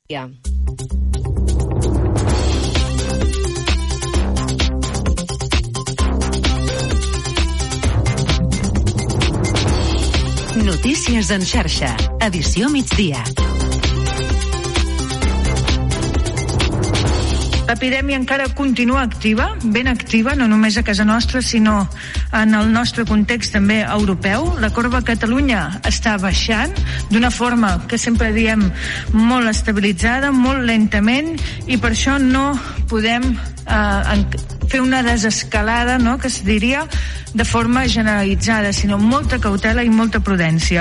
Notícies en xarxa, edició migdia. L'epidèmia encara continua activa, ben activa, no només a casa nostra, sinó en el nostre context també europeu. La corba a Catalunya està baixant d'una forma que sempre diem molt estabilitzada, molt lentament, i per això no podem fer una desescalada, no?, que es diria de forma generalitzada, sinó molta cautela i molta prudència.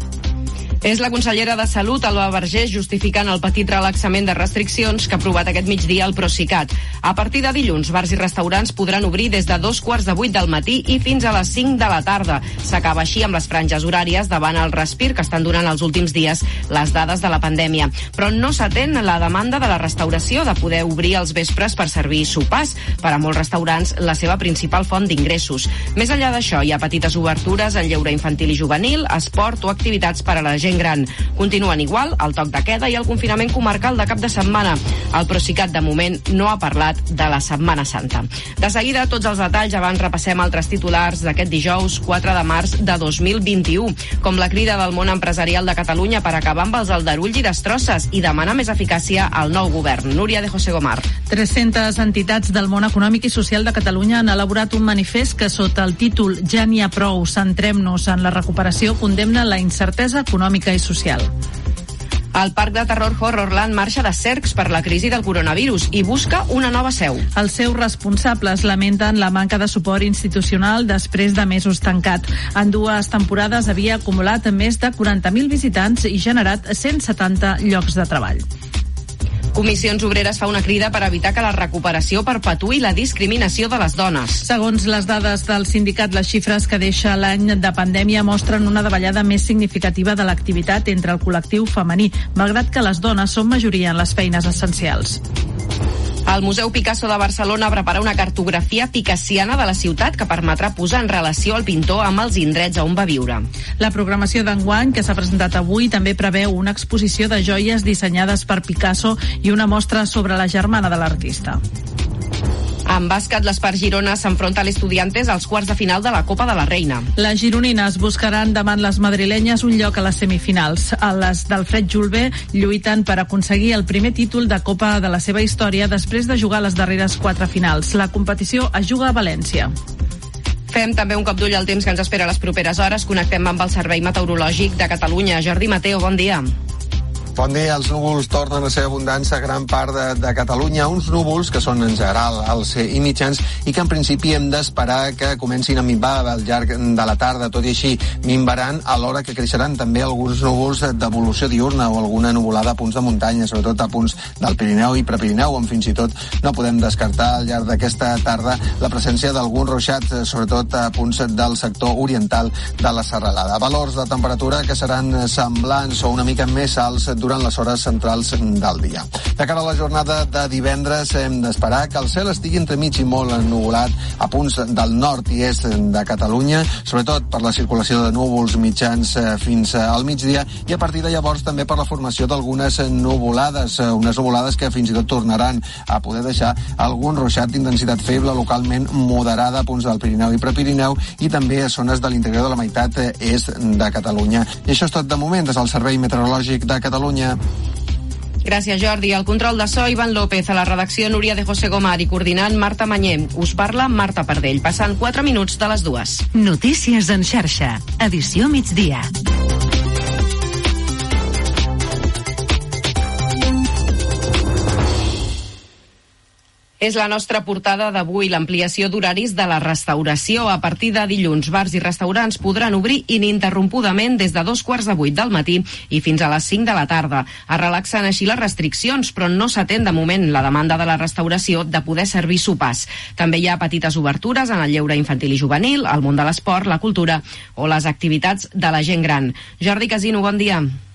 És la consellera de Salut, Alba Vergés, justificant el petit relaxament de restriccions que ha aprovat aquest migdia el Procicat. A partir de dilluns, bars i restaurants podran obrir des de 2:45 del matí i fins a les 5 de la tarda. S'acaba així amb les franges horàries davant el respir que estan donant els últims dies les dades de la pandèmia. Però no s'atén la demanda de la restauració de poder obrir els vespres per servir sopars. Per a molts restaurants, la seva principal font d'ingressos. Més enllà d'això, hi ha petites obertures en lleure infantil i juvenil, esport o activitats per a la gent gran. Continuen igual el toc de queda i el confinament comarcal de cap de setmana. El Procicat, de moment, no ha parlat de la Setmana Santa. De seguida, tots els detalls. Abans repassem altres titulars d'aquest dijous 4 de març de 2021, com la crida del món empresarial de Catalunya per acabar amb els aldarulls i destrosses i demanar més eficàcia al nou govern. Núria de José Gomar. 300 entitats del món econòmic i social de Catalunya han elaborat un manifest que, sota el títol Ja n'hi ha prou, centrem-nos en la recuperació, condemna la incertesa econòmica i social. El parc de terror Horrorland marxa de cercs per la crisi del coronavirus i busca una nova seu. Els seus responsables lamenten la manca de suport institucional després de mesos tancat. En 2 temporades havia acumulat més de 40.000 visitants i generat 170 llocs de treball. Comissions Obreres fa una crida per evitar que la recuperació perpetuï la discriminació de les dones. Segons les dades del sindicat, les xifres que deixa l'any de pandèmia mostren una davallada més significativa de l'activitat entre el col·lectiu femení, malgrat que les dones són majoria en les feines essencials. El Museu Picasso de Barcelona prepara una cartografia picassiana de la ciutat que permetrà posar en relació el pintor amb els indrets on va viure. La programació d'enguany, que s'ha presentat avui, també preveu una exposició de joies dissenyades per Picasso i una mostra sobre la germana de l'artista. En bàsquet, l'Espart Girona s'enfronta a l'Estudiantes als quarts de final de la Copa de la Reina. Les gironines buscaran davant les madrilenyes un lloc a les semifinals. Les d'Alfred Julve lluiten per aconseguir el primer títol de Copa de la seva història després de jugar les darreres 4 finals. La competició es juga a València. Fem també un cop d'ull al temps que ens espera a les properes hores. Connectem amb el Servei Meteorològic de Catalunya. Jordi Mateo, bon dia. Bon dia. Els núvols tornen a ser abundants a gran part de Catalunya. Uns núvols que són en general alts i mitjans i que en principi hem d'esperar que comencin a minvar al llarg de la tarda. Tot i així, minvaran alhora que creixeran també alguns núvols d'evolució diurna o alguna nuvolada a punts de muntanya, sobretot a punts del Pirineu i Prepirineu, on fins i tot no podem descartar al llarg d'aquesta tarda la presència d'algun ruixat, sobretot a punts del sector oriental de la Serralada. Valors de temperatura que seran semblants o una mica més alts durant les hores centrals del dia. De cara a la jornada de divendres hem d'esperar que el cel estigui entremig i molt ennuvolat a punts del nord i est de Catalunya, sobretot per la circulació de núvols mitjans fins al migdia, i a partir de llavors també per la formació d'algunes nuvolades, unes nuvolades que fins i tot tornaran a poder deixar algun ruixat d'intensitat feble localment moderada a punts del Pirineu i Prepirineu i també a zones de l'interior de la meitat est de Catalunya. I això és tot de moment des del Servei Meteorològic de Catalunya. Gràcies, Jordi. Al control de so, Ivan López, a la redacció, Núria de José Gomar, i coordinant, Marta Manyer. Us parla Marta Pardell, passant 4 minuts de les 2. Notícies en xarxa, edició migdia. És la nostra portada d'avui, l'ampliació d'horaris de la restauració. A partir de dilluns, bars i restaurants podran obrir ininterrompudament des de 2:15 del matí i fins a les 5 de la tarda. Es relaxen així les restriccions, però no s'atén de moment la demanda de la restauració de poder servir sopars. També hi ha petites obertures en el lleure infantil i juvenil, el món de l'esport, la cultura o les activitats de la gent gran. Jordi Casino, bon dia.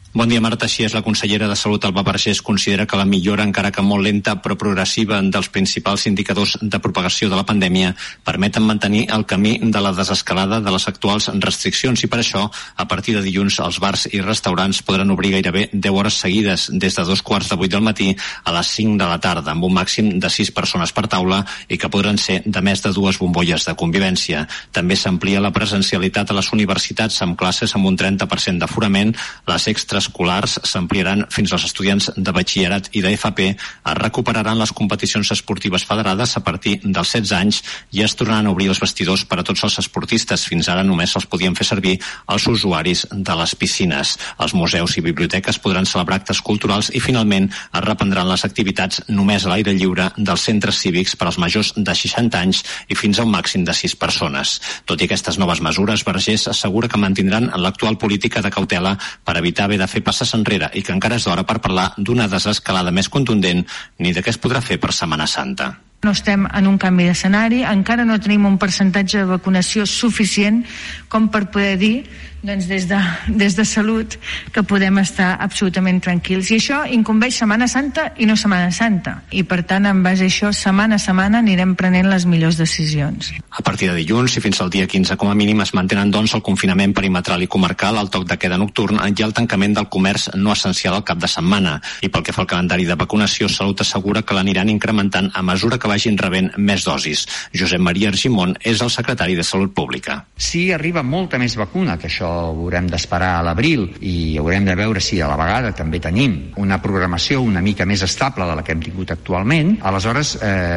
Bon dia, Marta. Així és, la consellera de Salut, Alba Vergés, considera que la millora, encara que molt lenta però progressiva, dels principals indicadors de propagació de la pandèmia permeten mantenir el camí de la desescalada de les actuals restriccions i per això, a partir de dilluns, els bars i restaurants podran obrir gairebé 10 hores seguides, des de 2:45 del matí a les 5 de la tarda, amb un màxim de 6 persones per taula i que podran ser de més de 2 bombolles de convivència. També s'amplia la presencialitat a les universitats amb classes amb un 30% d'aforament, les extraescolars s'ampliaran fins als estudiants de batxillerat i d'FP, es recuperaran les competicions esportives federades a partir dels 16 anys i es tornaran a obrir els vestidors per a tots els esportistes. Fins ara només els podien fer servir els usuaris de les piscines. Els museus i biblioteques podran celebrar actes culturals i finalment es reprendran les activitats només a l'aire lliure dels centres cívics per als majors de 60 anys i fins a un màxim de 6 persones. Tot i aquestes noves mesures, Vergés assegura que mantindran l'actual política de cautela per evitar haver de fer passes enrere i que encara és d'hora per parlar d'una desescalada més contundent ni de què es podrà fer per Setmana Santa. No estem en un canvi d'escenari, encara no tenim un percentatge de vacunació suficient com per poder dir des de Salut que podem estar absolutament tranquils. I això incumbeix Setmana Santa i no Setmana Santa. I per tant, en base a això, setmana a setmana anirem prenent les millors decisions. A partir de dilluns i fins al dia 15 com a mínim es mantenen doncs el confinament perimetral i comarcal, el toc de queda nocturn i el tancament del comerç no essencial al cap de setmana. I pel que fa al calendari de vacunació, Salut assegura que l'aniran incrementant a mesura que vagin rebent més dosis. Josep Maria Argimon és el secretari de Salut Pública. Si arriba molta més vacuna, que això ho haurem d'esperar a l'abril i haurem de veure si a la vegada també tenim una programació una mica més estable de la que hem tingut actualment, aleshores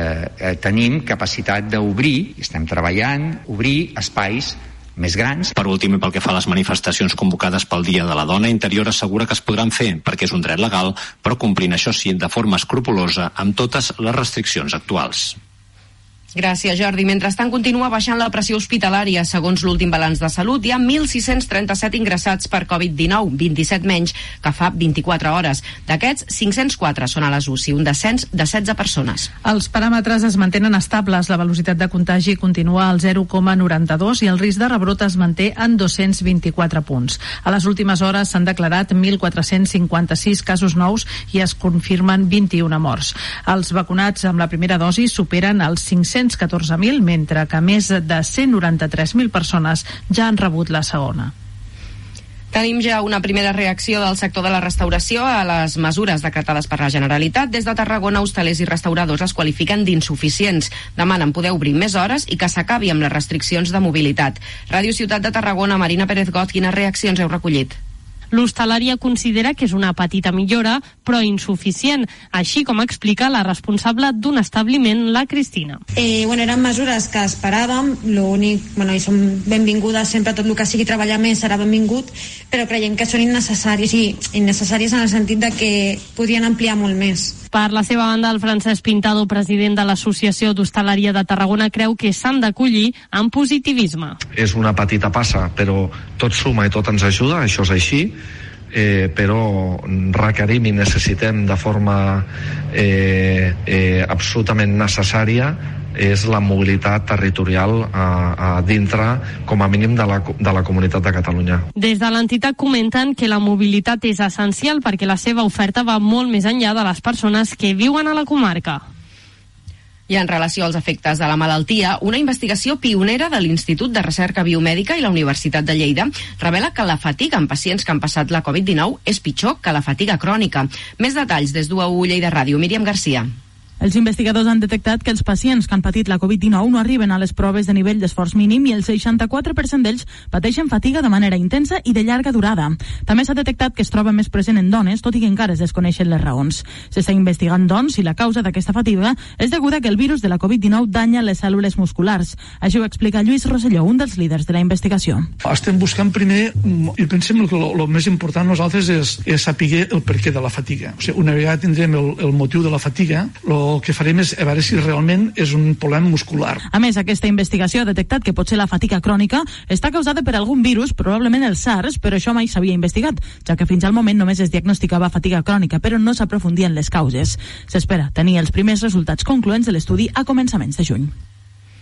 tenim capacitat d'obrir, i estem treballant, obrir espais més grans. Per últim, i pel que fa a les manifestacions convocades pel Dia de la Dona, Interior assegura que es podran fer perquè és un dret legal, però complint, això sí, de forma escrupolosa amb totes les restriccions actuals. Gràcies, Jordi. Mentrestant, continua baixant la pressió hospitalària. Segons l'últim balanç de Salut, hi ha 1.637 ingressats per Covid-19, 27 menys que fa 24 hores. D'aquests, 504 són a les UCI, un descens de 16 persones. Els paràmetres es mantenen estables. La velocitat de contagi continua al 0,92 i el risc de rebrot es manté en 224 punts. A les últimes hores s'han declarat 1.456 casos nous i es confirmen 21 morts. Els vacunats amb la primera dosi superen els 514.000, mentre que més de 193.000 persones ja han rebut la segona. Tenim ja una primera reacció del sector de la restauració a les mesures decretades per la Generalitat. Des de Tarragona, hostalers i restauradors es qualifiquen d'insuficients. Demanen poder obrir més hores i que s'acabi amb les restriccions de mobilitat. Ràdio Ciutat de Tarragona, Marina Pérez Got, quines reaccions heu recollit? L'hostalària considera que és una petita millora, però insuficient, així com explica la responsable d'un establiment, la Cristina. Eren mesures que esperàvem, l'únic, i són benvingudes sempre, tot el que sigui treballar més serà benvingut, però creiem que són innecessàries, i innecessàries en el sentit de que podrien ampliar molt més. Per la seva banda, el Francesc Pintado, president de l'Associació d'Hostalària de Tarragona, creu que s'han d'acollir amb positivisme. És una petita passa, però tot suma i tot ens ajuda, això és així, però requerim i necessitem de forma absolutament necessària és la mobilitat territorial a dintre, com a mínim, de la comunitat de Catalunya. Des de l'entitat comenten que la mobilitat és essencial perquè la seva oferta va molt més enllà de les persones que viuen a la comarca. I en relació als efectes de la malaltia, una investigació pionera de l'Institut de Recerca Biomèdica i la Universitat de Lleida revela que la fatiga en pacients que han passat la Covid-19 és pitjor que la fatiga crònica. Més detalls des d'UAU Lleida Ràdio, Míriam Garcia. Els investigadors han detectat que els pacients que han patit la Covid-19 no arriben a les proves de nivell d'esforç mínim i el 64% d'ells pateixen fatiga de manera intensa i de llarga durada. També s'ha detectat que es troba més present en dones, tot i que encara es desconeixen les raons. S'està investigant, doncs, si la causa d'aquesta fatiga és deguda que el virus de la Covid-19 danya les cèl·lules musculars. Així ho explica Lluís Rosselló, un dels líders de la investigació. Estem buscant primer, i pensem que el més important nosaltres és saber el perquè de la fatiga. O sigui, una vegada tindrem el motiu de la fatiga, el que farem és a veure si realment és un problema muscular. A més, aquesta investigació ha detectat que potser la fatiga crònica està causada per algun virus, probablement el SARS, però això mai s'havia investigat, ja que fins al moment només es diagnosticava fatiga crònica, però no s'aprofundien les causes. S'espera tenir els primers resultats concloents de l'estudi a començaments de juny.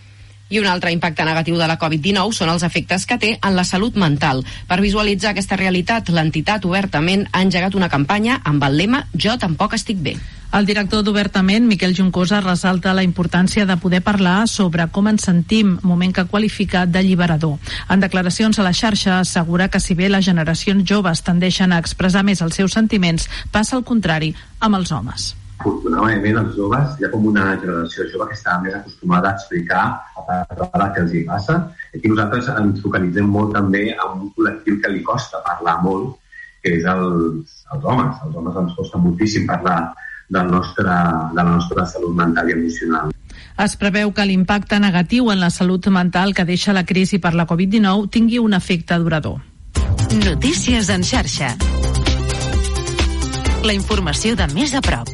I un altre impacte negatiu de la Covid-19 són els efectes que té en la salut mental. Per visualitzar aquesta realitat, l'entitat Obertament ha engegat una campanya amb el lema «Jo tampoc estic bé». El director d'Obertament, Miquel Juncosa, ressalta la importància de poder parlar sobre com ens sentim, moment que ha qualificat d'alliberador. En declaracions a la xarxa assegura que si bé les generacions joves tendeixen a expressar més els seus sentiments, passa el contrari amb els homes. Afortunadament, els joves, hi ha com una generació jove que està més acostumada a explicar, a parlar que els hi passa. Aquí nosaltres ens focalitzem molt també en un col·lectiu que li costa parlar molt, que és els homes. Els homes ens costa moltíssim parlar de la nostra salut mental i emocional. Es preveu que l'impacte negatiu en la salut mental que deixa la crisi per la Covid-19 tingui un efecte durador. Notícies en xarxa. La informació de més a prop.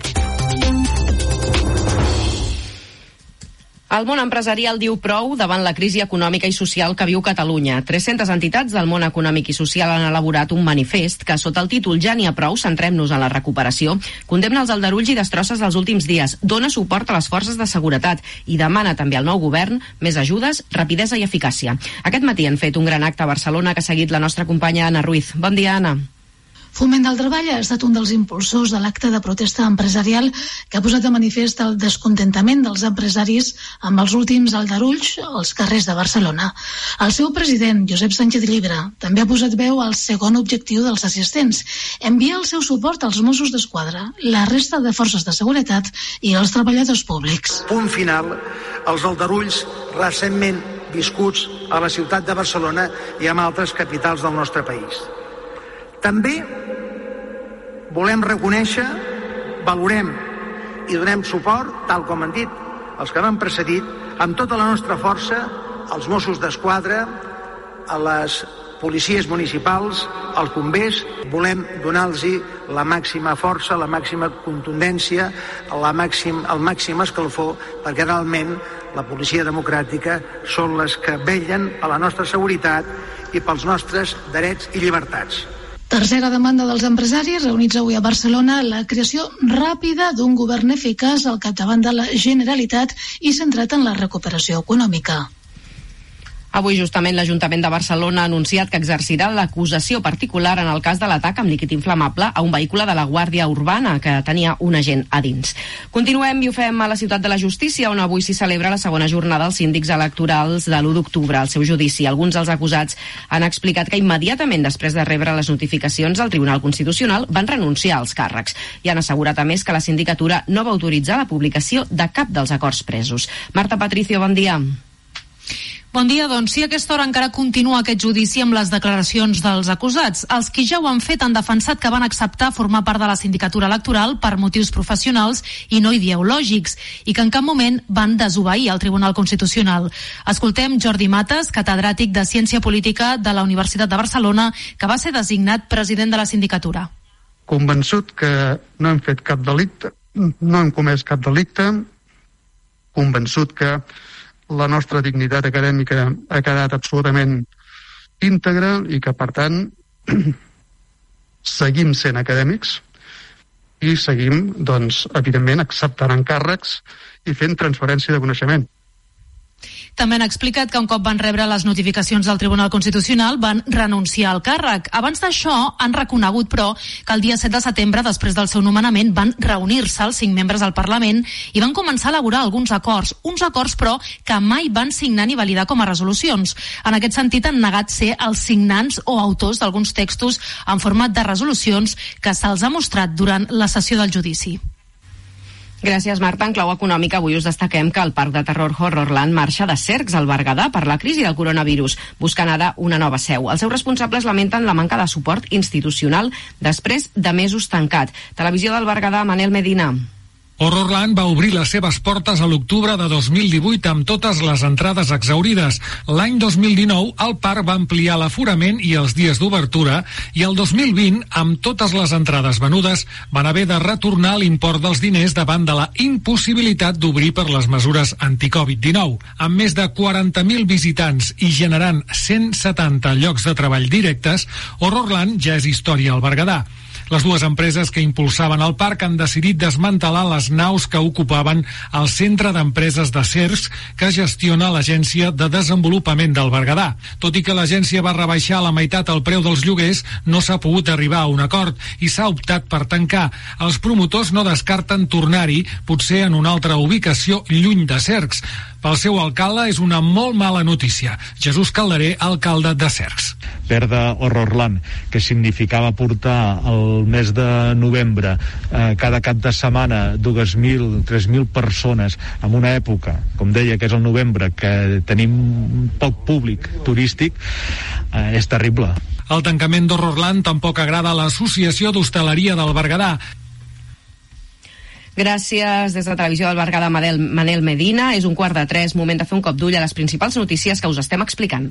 El món empresarial diu prou davant la crisi econòmica i social que viu Catalunya. 300 entitats del món econòmic i social han elaborat un manifest que, sota el títol Ja n'hi ha prou, centrem-nos en la recuperació, condemna els aldarulls i destrosses dels últims dies, dona suport a les forces de seguretat i demana també al nou govern més ajudes, rapidesa i eficàcia. Aquest matí han fet un gran acte a Barcelona que ha seguit la nostra companya Anna Ruiz. Bon dia, Anna. Foment del Treball ha estat un dels impulsors de l'acte de protesta empresarial que ha posat de manifest el descontentament dels empresaris amb els últims aldarulls als carrers de Barcelona. El seu president, Josep Sánchez Llibre, també ha posat veu al segon objectiu dels assistents, enviar el seu suport als Mossos d'Esquadra, la resta de forces de seguretat i els treballadors públics. Punt final als aldarulls recentment viscuts a la ciutat de Barcelona i en altres capitals del nostre país. També volem reconèixer, valorem i donem suport, tal com han dit els que m'han precedit, amb tota la nostra força, als Mossos d'Esquadra, a les policies municipals, als bombers. Volem donar-los la màxima força, la màxima contundència, el màxim escalfor, perquè realment la policia democràtica són les que vetllen a la nostra seguretat i pels nostres drets i llibertats. Tercera demanda dels empresaris reunits avui a Barcelona, la creació ràpida d'un govern eficaç al capdavant de la Generalitat i centrat en la recuperació econòmica. Avui, justament, l'Ajuntament de Barcelona ha anunciat que exercirà l'acusació particular en el cas de l'atac amb líquid inflamable a un vehicle de la Guàrdia Urbana que tenia un agent a dins. Continuem i ho fem a la Ciutat de la Justícia, on avui s'hi celebra la segona jornada dels síndics electorals de l'1 d'octubre, al seu judici. Alguns dels acusats han explicat que immediatament després de rebre les notificacions del Tribunal Constitucional van renunciar als càrrecs i han assegurat a més que la sindicatura no va autoritzar la publicació de cap dels acords presos. Marta Patricio, bon dia. Bon dia, doncs sí, a aquesta hora encara continua aquest judici amb les declaracions dels acusats. Els qui ja ho han fet han defensat que van acceptar formar part de la sindicatura electoral per motius professionals i no ideològics i que en cap moment van desobeir al Tribunal Constitucional. Escoltem Jordi Mates, catedràtic de Ciència Política de la Universitat de Barcelona, que va ser designat president de la sindicatura. Convençut que no hem fet cap delicte, no hem comès cap delicte, convençut que la nostra dignitat acadèmica ha quedat absolutament íntegra i que, per tant, seguim sent acadèmics i seguim, doncs, evidentment, acceptant encàrrecs i fent transferència de coneixement. També han explicat que un cop van rebre les notificacions del Tribunal Constitucional van renunciar al càrrec. Abans d'això han reconegut, però, que el dia 7 de setembre, després del seu nomenament, van reunir-se els 5 membres del Parlament i van començar a elaborar alguns acords. Uns acords, però, que mai van signar ni validar com a resolucions. En aquest sentit, han negat ser els signants o autors d'alguns textos en format de resolucions que se'ls ha mostrat durant la sessió del judici. Gràcies, Marta. En clau econòmica, avui us destaquem que el parc de terror Horrorland marxa de Cercs al Berguedà per la crisi del coronavirus, buscant ara una nova seu. Els seus responsables lamenten la manca de suport institucional després de mesos tancat. Televisió del Berguedà, Manel Medina. Horrorland va obrir les seves portes a l'octubre de 2018 amb totes les entrades exhaurides. L'any 2019 el parc va ampliar l'aforament i els dies d'obertura i el 2020, amb totes les entrades venudes, van haver de retornar l'import dels diners davant de la impossibilitat d'obrir per les mesures anti-Covid-19. Amb més de 40.000 visitants i generant 170 llocs de treball directes, Horrorland ja és història al Berguedà. Les dues empreses que impulsaven el parc han decidit desmantelar les naus que ocupaven el Centre d'Empreses de Cercs que gestiona l'Agència de Desenvolupament del Berguedà. Tot i que l'agència va rebaixar a la meitat el preu dels lloguers, no s'ha pogut arribar a un acord i s'ha optat per tancar. Els promotors no descarten tornar-hi, potser en una altra ubicació lluny de Cercs. Pel seu alcalde és una molt mala notícia. Jesús Calderé, alcalde de Cercs. Perdre Horrorland, que significava portar el mes de novembre cada cap de setmana 2.000, 3.000 persones en una època, com deia, que és el novembre, que tenim poc públic turístic, és terrible. El tancament d'Horrorland tampoc agrada a l'Associació d'Hostaleria del Berguedà. Gràcies des de Televisió del Berguedà, Manel Medina. És 2:45, moment de fer un cop d'ull a les principals notícies que us estem explicant.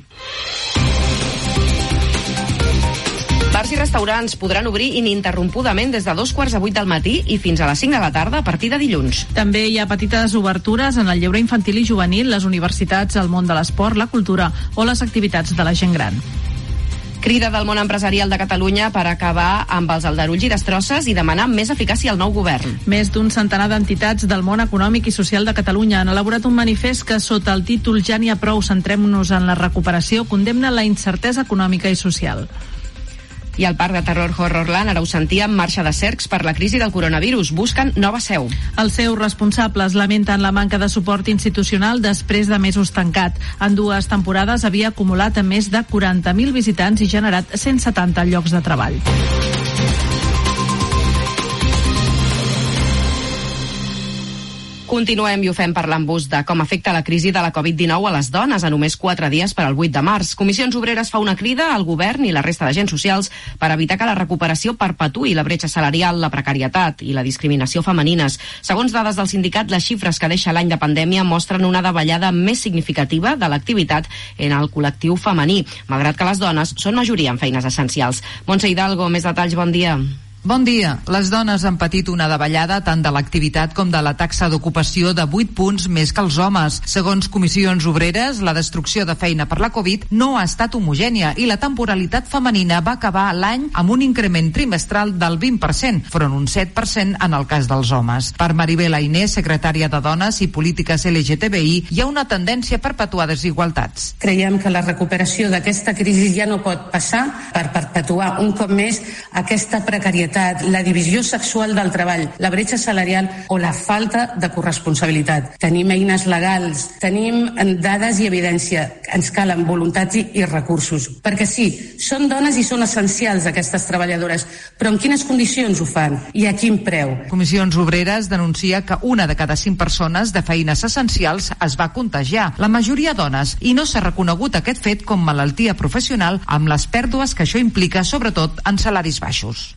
Bars i restaurants podran obrir ininterrompudament des de 7:15 del matí i fins a les 5 de la tarda a partir de dilluns. També hi ha petites obertures en el lleure infantil i juvenil, les universitats, el món de l'esport, la cultura o les activitats de la gent gran. Crida del món empresarial de Catalunya per acabar amb els aldarulls i destrosses i demanar més eficàcia al nou govern. Més d'un centenar d'entitats del món econòmic i social de Catalunya han elaborat un manifest que, sota el títol Ja n'hi ha prou, centrem-nos en la recuperació, condemna la incertesa econòmica i social. I el parc de terror Horrorland ara ho sentia en marxa de Cercs per la crisi del coronavirus. Busquen nova seu. Els seus responsables lamenten la manca de suport institucional després de mesos tancat. En 2 temporades havia acumulat més de 40.000 visitants i generat 170 llocs de treball. Continuem i ho fem parlant-vos de com afecta la crisi de la Covid-19 a les dones a només 4 dies per al 8 de març. Comissions Obreres fa una crida al govern i la resta d'agents socials per evitar que la recuperació perpetuï la bretxa salarial, la precarietat i la discriminació femenines. Segons dades del sindicat, les xifres que deixa l'any de pandèmia mostren una davallada més significativa de l'activitat en el col·lectiu femení, malgrat que les dones són majoria en feines essencials. Montse Hidalgo, més detalls, bon dia. Bon dia. Les dones han patit una davallada tant de l'activitat com de la taxa d'ocupació de 8 punts més que els homes. Segons Comissions Obreres, la destrucció de feina per la Covid no ha estat homogènia i la temporalitat femenina va acabar l'any amb un increment trimestral del 20%, front un 7% en el cas dels homes. Per Maribel Ainé, secretària de Dones i Polítiques LGTBI, hi ha una tendència a perpetuar desigualtats. Creiem que la recuperació d'aquesta crisi ja no pot passar per perpetuar un cop més aquesta precarietat, la divisió sexual del treball, la bretxa salarial o la falta de corresponsabilitat. Tenim eines legals, tenim dades i evidència, ens calen voluntats i recursos. Perquè sí, són dones i són essencials aquestes treballadores, però en quines condicions ho fan i a quin preu? Comissions Obreres denuncia que 1 de cada 5 persones de feines essencials es va contagiar, la majoria dones, i no s'ha reconegut aquest fet com malaltia professional amb les pèrdues que això implica, sobretot en salaris baixos.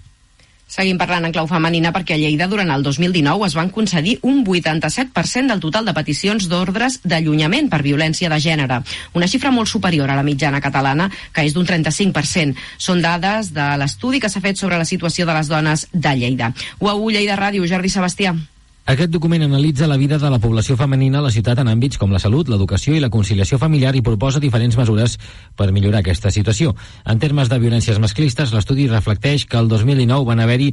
Seguim parlant en clau femenina perquè a Lleida durant el 2019 es van concedir un 87% del total de peticions d'ordres d'allunyament per violència de gènere, una xifra molt superior a la mitjana catalana, que és d'un 35%. Són dades de l'estudi que s'ha fet sobre la situació de les dones de Lleida. UAU Lleida Ràdio, Jordi Sebastià. Aquest document analitza la vida de la població femenina a la ciutat en àmbits com la salut, l'educació i la conciliació familiar i proposa diferents mesures per millorar aquesta situació. En termes de violències masclistes, l'estudi reflecteix que el 2019 van haver-hi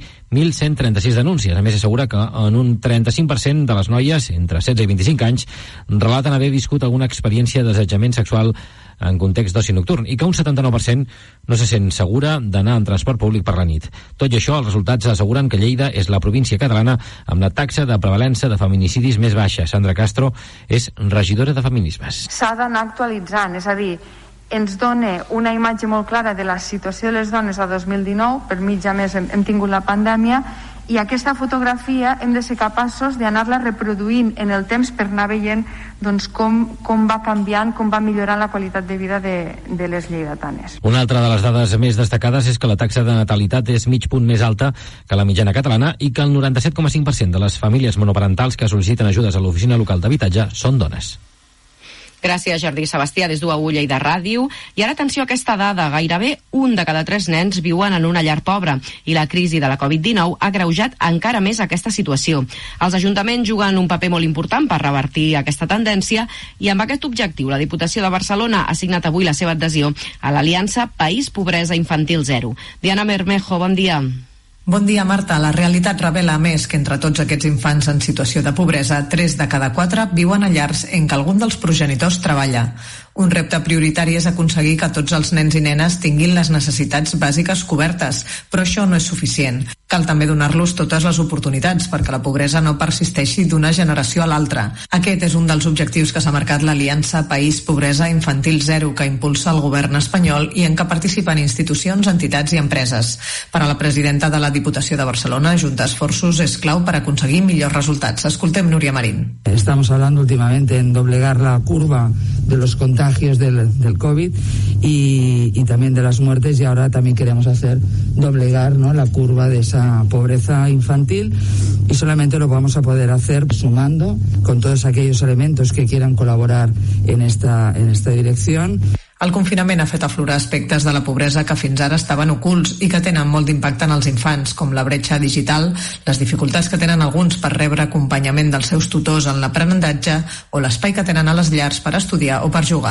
1.136 denúncies. A més, assegura que en un 35% de les noies entre 16 i 25 anys relaten haver viscut alguna experiència d'assetjament sexual en context d'oci nocturn i que un 79% no se sent segura d'anar en transport públic per la nit. Tot i això, els resultats asseguren que Lleida és la província catalana amb la taxa de prevalença de feminicidis més baixa. Sandra Castro és regidora de Feminismes. S'ha d'anar actualitzant, és a dir, ens dona una imatge molt clara de la situació de les dones a 2019, per mig a més hem tingut la pandèmia, i aquesta fotografia hem de ser capaços d'anar-la reproduint en el temps per anar veient doncs, com va canviant, com va millorant la qualitat de vida de les lleidatanes. Una altra de les dades més destacades és que la taxa de natalitat és mig punt més alta que la mitjana catalana i que el 97,5% de les famílies monoparentals que sol·liciten ajudes a l'oficina local d'habitatge són dones. Gràcies, Jordi Sebastià, des d'UAU Lleida Ràdio. I ara atenció a aquesta dada. Gairebé 1 de cada 3 nens viuen en una llar pobra i la crisi de la Covid-19 ha agreujat encara més aquesta situació. Els ajuntaments juguen un paper molt important per revertir aquesta tendència i amb aquest objectiu la Diputació de Barcelona ha signat avui la seva adhesió a l'Aliança País Pobresa Infantil Zero. Diana Bermejo, bon dia. Bon dia, Marta. La realitat revela més que entre tots aquests infants en situació de pobresa, 3 de cada 4 viuen a llars en què algun dels progenitors treballa. Un repte prioritari és aconseguir que tots els nens i nenes tinguin les necessitats bàsiques cobertes, però això no és suficient. Cal també donar-los totes les oportunitats perquè la pobresa no persisteixi d'una generació a l'altra. Aquest és un dels objectius que s'ha marcat l'Aliança País Pobresa Infantil Zero, que impulsa el govern espanyol i en què participen institucions, entitats i empreses. Per a la presidenta de la Diputació de Barcelona, juntar esforços és clau per aconseguir millors resultats. Escoltem Núria Marín. Estamos hablando últimamente en doblegar la curva de los contagios del COVID y también de las muertes, y ahora también queremos hacer doblegar, ¿no?, la curva de esa pobreza infantil, y solamente lo vamos a poder hacer sumando con todos aquellos elementos que quieran colaborar en esta dirección. El confinament ha fet aflorar aspectes de la pobresa que fins ara estaven ocults i que tenen molt d'impacte en els infants, com la bretxa digital, les dificultats que tenen alguns per rebre acompanyament dels seus tutors en l'aprenentatge o l'espai que tenen a les llars per estudiar o per jugar.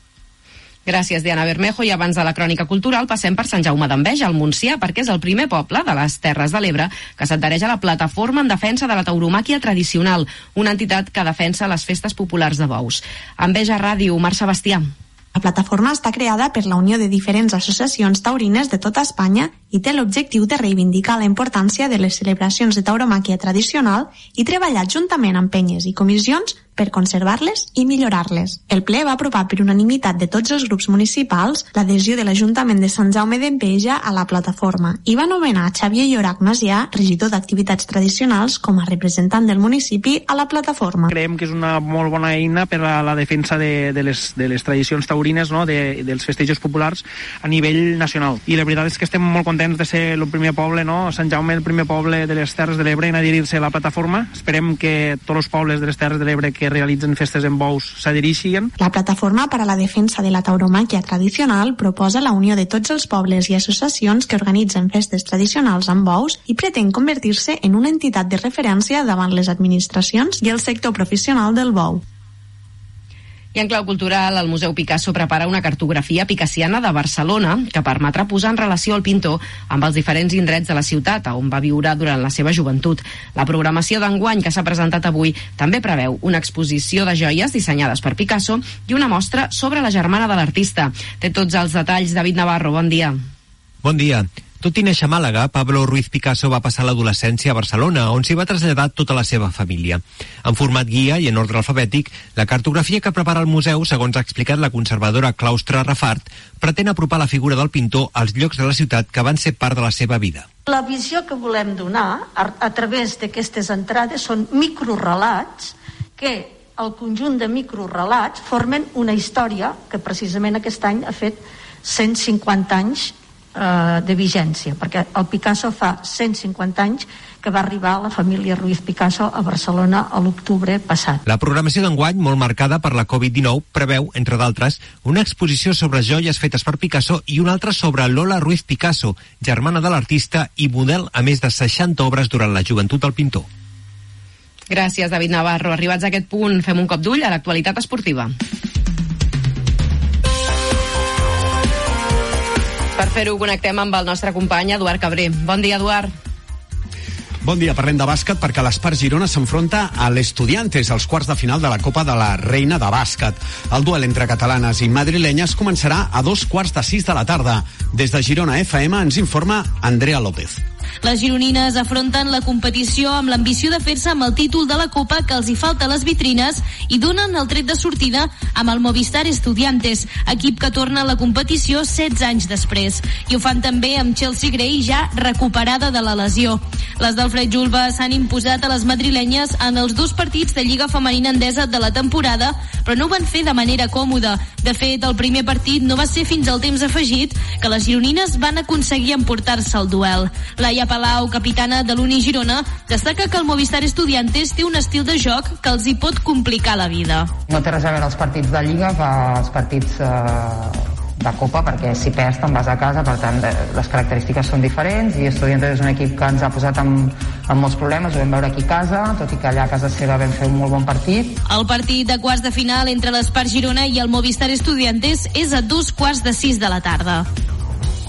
Gràcies, Diana Bermejo. I abans de la crònica cultural passem per Sant Jaume d'Enveja, al Montsià, perquè és el primer poble de les Terres de l'Ebre que s'adhereix a la Plataforma en Defensa de la Tauromàquia Tradicional, una entitat que defensa les festes populars de bous. Enveja Ràdio, Mar Sebastià. La plataforma està creada per la unió de diferents associacions taurines de tota Espanya i té l'objectiu de reivindicar la importància de les celebracions de tauromàquia tradicional i treballar juntament amb penyes i comissions per conservar-les i millorar-les. El ple va aprovar per unanimitat de tots els grups municipals l'adhesió de l'Ajuntament de Sant Jaume d'Enveja a la plataforma i va nomenar Xavier Llorac Macià, regidor d'activitats tradicionals, com a representant del municipi a la plataforma. Creiem que és una molt bona eina per a la defensa de les tradicions taurines, no?, dels festejos populars a nivell nacional. I la veritat és que estem molt contents de ser el primer poble, no?, Sant Jaume, el primer poble de les Terres de l'Ebre en adherir-se a la plataforma. Esperem que tots els pobles de les Terres de l'Ebre que realitzen festes en bous s'adhereixin. La Plataforma per a la Defensa de la Tauromàquia Tradicional proposa la unió de tots els pobles i associacions que organitzen festes tradicionals amb bous i pretén convertir-se en una entitat de referència davant les administracions i el sector professional del bou. I en clau cultural, el Museu Picasso prepara una cartografia picassiana de Barcelona que permetrà posar en relació el pintor amb els diferents indrets de la ciutat on va viure durant la seva joventut. La programació d'enguany que s'ha presentat avui també preveu una exposició de joies dissenyades per Picasso i una mostra sobre la germana de l'artista. Té tots els detalls David Navarro, bon dia. Bon dia. Tot i néixer a Màlaga, Pablo Ruiz Picasso va passar l'adolescència a Barcelona, on s'hi va traslladar tota la seva família. En format guia i en ordre alfabètic, la cartografia que prepara el museu, segons ha explicat la conservadora Claustre Rafart, pretén apropar la figura del pintor als llocs de la ciutat que van ser part de la seva vida. La visió que volem donar a través d'aquestes entrades són microrelats que el conjunt de microrelats formen una història que precisament aquest any ha fet 150 anys de vigència, perquè el Picasso fa 150 anys que va arribar la família Ruiz Picasso a Barcelona a l'octubre passat. La programació d'enguany, molt marcada per la Covid-19, preveu, entre d'altres, una exposició sobre joies fetes per Picasso i una altra sobre Lola Ruiz Picasso, germana de l'artista i model a més de 60 obres durant la joventut del pintor. Gràcies, David Navarro. Arribats a aquest punt, fem un cop d'ull a l'actualitat esportiva. Per fer-ho, connectem amb el nostre company Eduard Cabré. Bon dia, Eduard. Bon dia, parlem de bàsquet perquè l'Espart Girona s'enfronta a l'Estudiantes als quarts de final de la Copa de la Reina de Bàsquet. El duel entre catalanes i madrilenyes començarà a 2:45 de la tarda. Des de Girona FM ens informa Andrea López. Les gironines afronten la competició amb l'ambició de fer-se amb el títol de la Copa que els hi falta a les vitrines i donen el tret de sortida amb el Movistar Estudiantes, equip que torna a la competició 16 anys després. I ho fan també amb Chelsea Gray ja recuperada de la lesió. Les del Fred Julba s'han imposat a les madrilenyes en els 2 partits de Lliga Femenina Endesa de la temporada, però no ho van fer de manera còmoda. De fet, el primer partit no va ser fins al temps afegit que les gironines van aconseguir emportar-se el duel. Laia Palau, capitana de l'Uni Girona, destaca que el Movistar Estudiantes té un estil de joc que els hi pot complicar la vida. No té res a veure els partits de Lliga que els partits de Copa, perquè si perds te'n vas a casa, per tant les característiques són diferents i Estudiantes és un equip que ens ha posat amb molts problemes, ho vam veure aquí a casa, tot i que allà a casa seva vam fer un molt bon partit. El partit de quarts de final entre l'Espart Girona i el Movistar Estudiantes és a 2:45 de la tarda.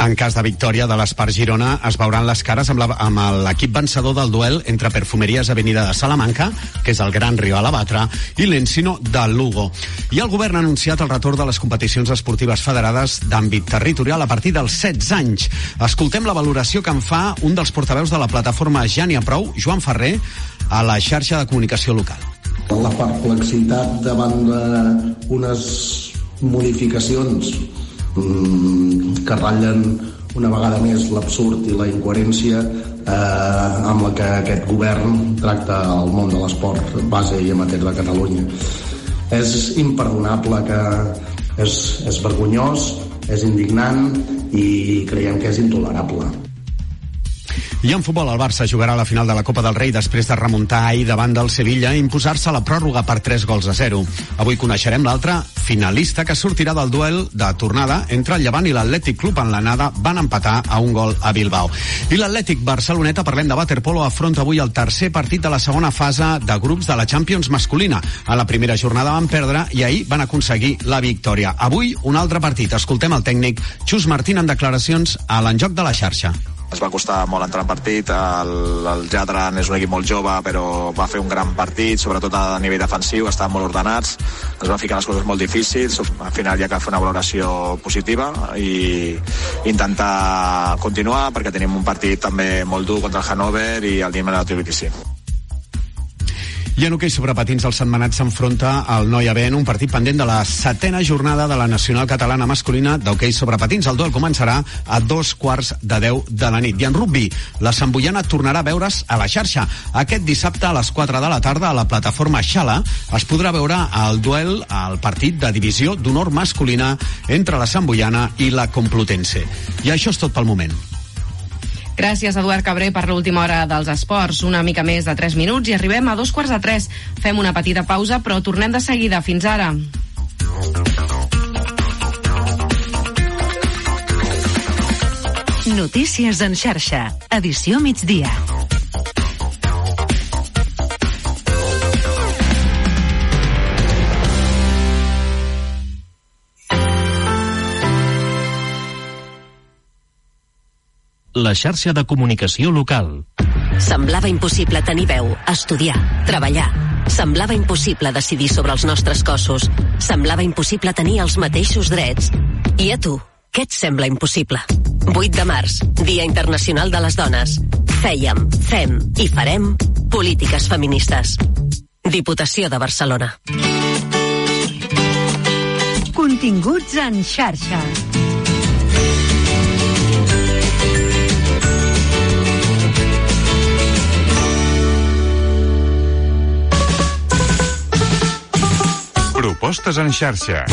En cas de victòria de l'Espart Girona, es veuran les cares amb l'equip vencedor del duel entre Perfumeries Avenida de Salamanca, que és el gran rival a batre, i l'Encino de Lugo. I el govern ha anunciat el retorn de les competicions esportives federades d'àmbit territorial a partir dels 16 anys. Escoltem la valoració que en fa un dels portaveus de la plataforma Ja n'hi ha prou, Joan Ferrer, a la xarxa de comunicació local. La perplexitat davant d'unes modificacions que ratllen una vegada més l'absurd i la incoherència amb la que aquest govern tracta el món de l'esport base i amateur de Catalunya. És imperdonable, que és vergonyós, és indignant i creiem que és intolerable. I en futbol, el Barça jugarà a la final de la Copa del Rei després de remuntar ahir davant del Sevilla i imposar-se a la pròrroga per 3-0. Avui coneixerem l'altre finalista que sortirà del duel de tornada entre el Llevant i l'Atlètic Club. En l'anada van empatar a 1 gol a Bilbao. I l'Atlètic Barceloneta, parlem de waterpolo, afronta avui el tercer partit de la segona fase de grups de la Champions masculina. A la primera jornada van perdre i ahir van aconseguir la victòria. Avui un altre partit. Escoltem el tècnic Xus Martín en declaracions a l'Enjoc de la Xarxa. Ens va costar molt entrar en partit, el Jadran és un equip molt jove però va fer un gran partit, sobretot a nivell defensiu, estaven molt ordenats, ens van ficar les coses molt difícils, al final hi ha que fer una valoració positiva i intentar continuar perquè tenim un partit també molt dur contra el Hannover i el Dinamo de Tbilisi. I en hoquei sobre patins, el Sentmenat s'enfronta al Noia Ben, un partit pendent de la 7ª jornada de la Nacional Catalana Masculina d'hoquei sobre patins. El duel començarà a 2:45 de la nit. I en rugby, la Samboiana tornarà a veure's a la xarxa. Aquest dissabte a les 4 de la tarda a la plataforma Xala es podrà veure el duel, al partit de divisió d'honor masculina entre la Samboiana i la Complutense. I això és tot pel moment. Gràcies, Eduard Cabré, per l'última hora dels esports. Una mica més de 3 minuts i arribem a 2:45. Fem una petita pausa, però tornem de seguida. Fins ara. Notícies en xarxa. Edició migdia. La xarxa de comunicació local. Semblava impossible tenir veu, estudiar, treballar. Semblava impossible decidir sobre els nostres cossos. Semblava impossible tenir els mateixos drets. I a tu, què et sembla impossible? 8 de març, Dia Internacional de les Dones. Fèiem, fem i farem polítiques feministes. Diputació de Barcelona. Continguts en xarxa. Propostes en xarxa.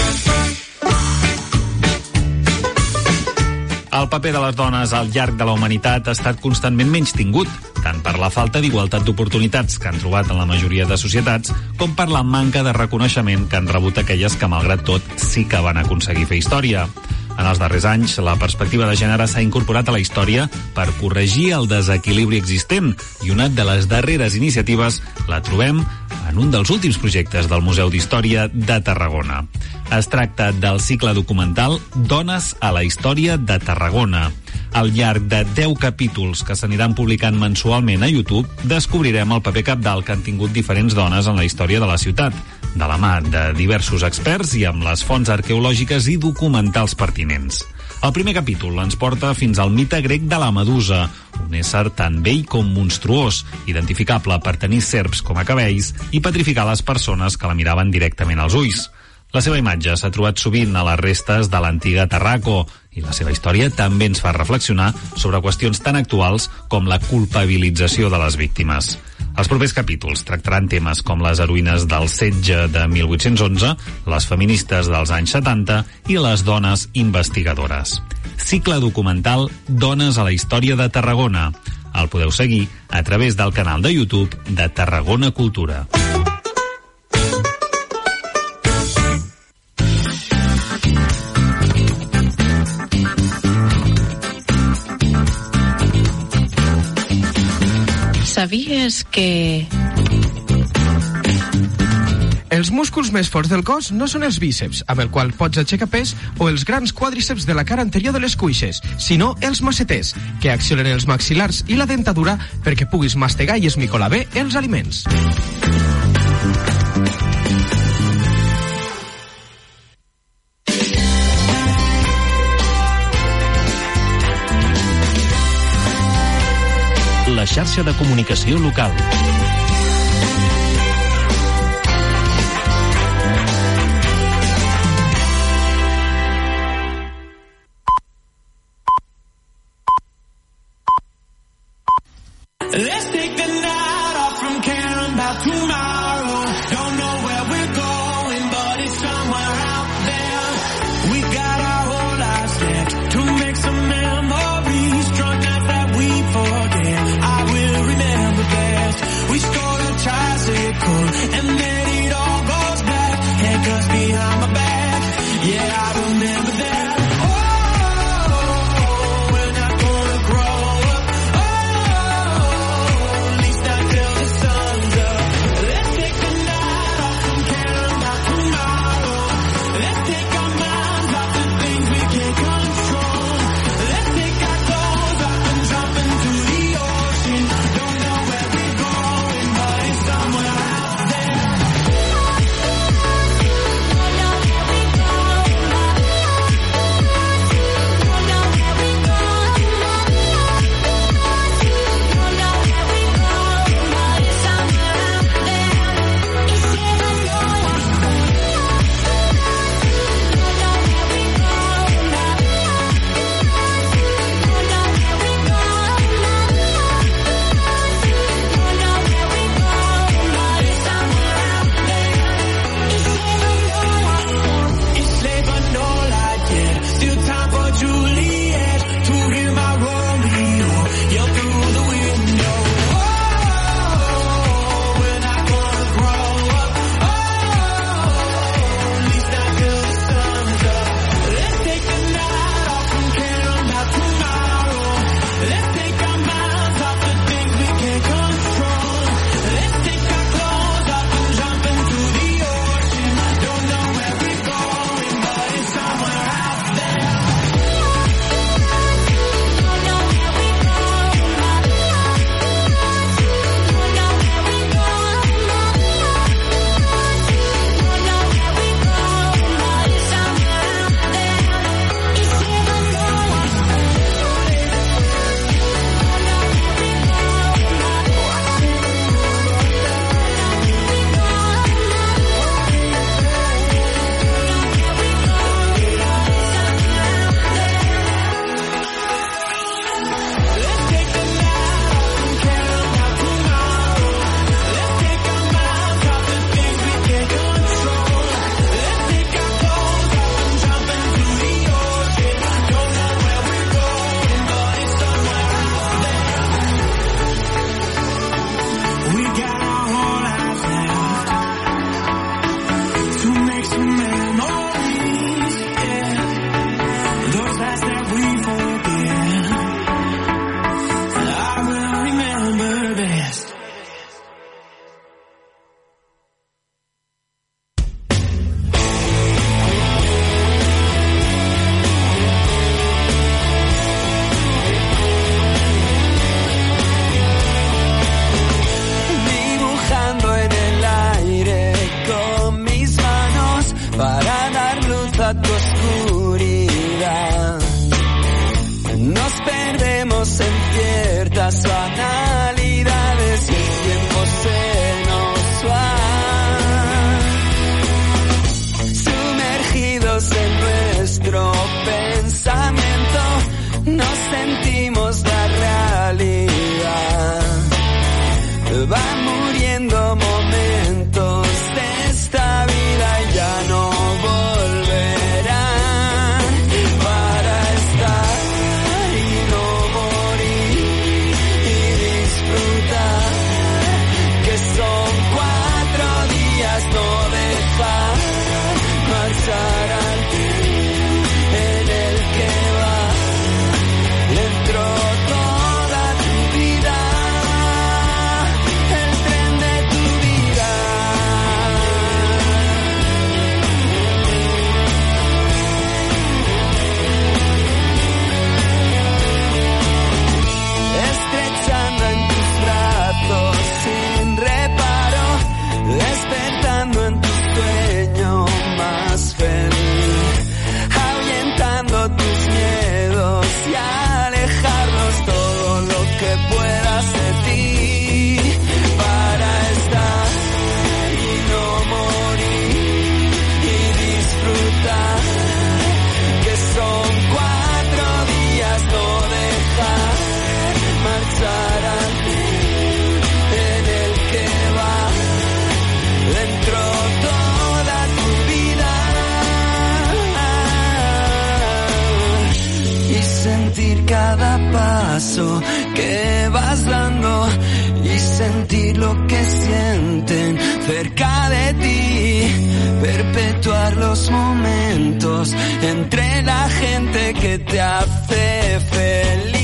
El paper de les dones al llarg de la humanitat ha estat constantment menystingut, tant per la falta d'igualtat d'oportunitats que han trobat en la majoria de societats, com per la manca de reconeixement que han rebut aquelles que, malgrat tot, sí que van aconseguir fer història. En els darrers anys, la perspectiva de gènere s'ha incorporat a la història per corregir el desequilibri existent, i una de les darreres iniciatives la trobem en un dels últims projectes del Museu d'Història de Tarragona. Es tracta del cicle documental Dones a la història de Tarragona. Al llarg de 10 capítols que s'aniran publicant mensualment a YouTube, descobrirem el paper cabdal que han tingut diferents dones en la història de la ciutat, de la mà de diversos experts i amb les fonts arqueològiques i documentals pertinents. El primer capítol ens porta fins al mite grec de la Medusa, un ésser tan vell com monstruós, identificable per tenir serps com a cabells i petrificar les persones que la miraven directament als ulls. La seva imatge s'ha trobat sovint a les restes de l'antiga Tarraco i la seva història també ens fa reflexionar sobre qüestions tan actuals com la culpabilització de les víctimes. Els propers capítols tractaran temes com les heroïnes del setge de 1811, les feministes dels anys 70 i les dones investigadores. Cicle documental Dones a la història de Tarragona. El podeu seguir a través del canal de YouTube de Tarragona Cultura. ¿Sabías que...? El Els músculs més forts del cos no són els bíceps, amb el qual pots aixecar pes, o els grans quàdriceps de la cara anterior de les cuixes, sinó els masseters, que accionen els maxil·lars i la dentadura perquè puguis mastegar i esmicolar bé els aliments. La xarxa de comunicació local. Let's take the night off from caring about tomorrow. Don't know where we're going, but it's somewhere out there. We got our whole lives left to make some memories. Drunk nights that we forget, I will remember best. We scored a tricycle and then it all goes back. Handcuffs behind my back, yeah, I remember that. Toda tu vida, el tren de tu cada paso que vas dando y sentir lo que sienten cerca de ti, perpetuar los momentos entre la gente que te hace feliz.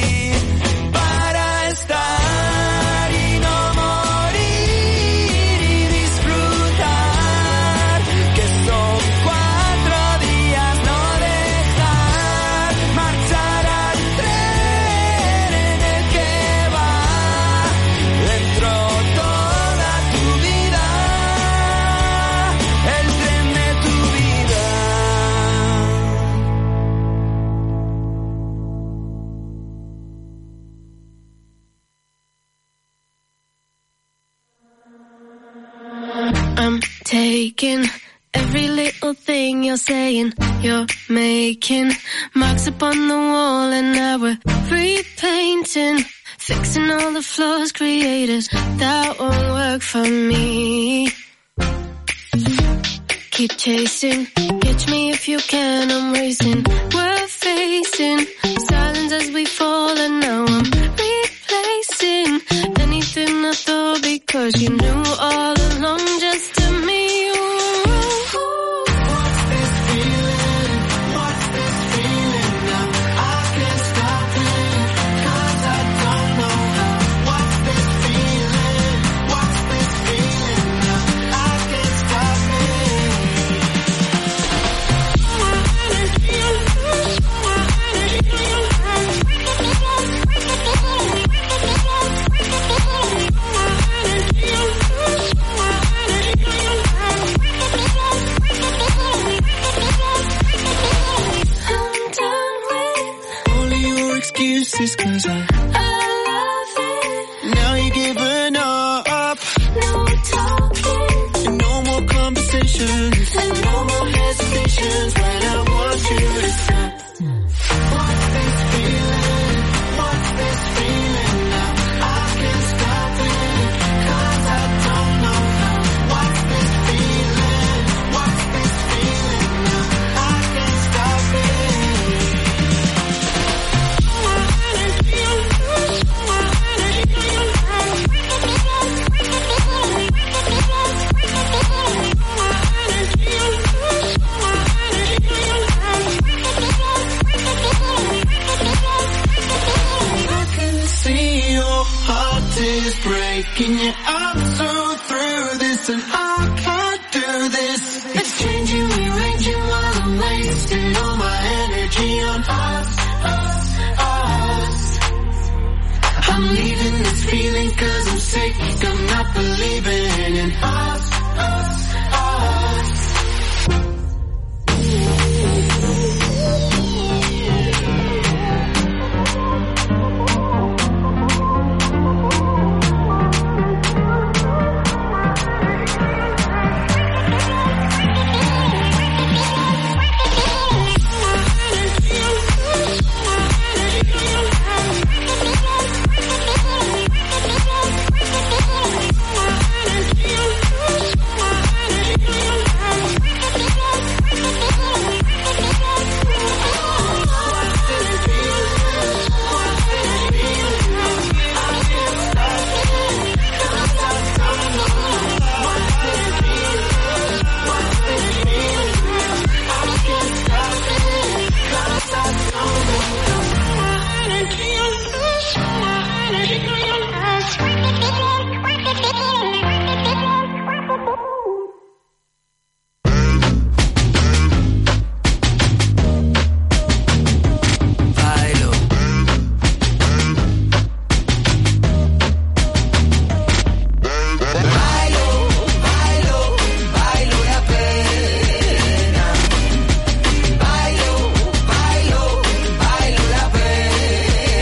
Taking every little thing you're saying, you're making marks upon the wall, and now we're repainting, fixing all the flaws created. That won't work for me. Keep chasing, catch me if you can, I'm racing. We're facing silence as we fall, and now I'm replacing anything I thought, because you knew all along just to me. Excuses, 'cause I love it. Now you're giving up. No talking. And no more conversations. And no more hesitations when I want you to stop. What's this feeling? What's this feeling now? I can't stop it, 'cause I don't know how. What's this feeling? What's this feeling now? I can't stop it. Is breaking you up, so through this, and I can't do this. It's changing, rearranging while I'm wasting all my energy on us. I'm leaving this feeling 'cause I'm sick, I'm not believing in us.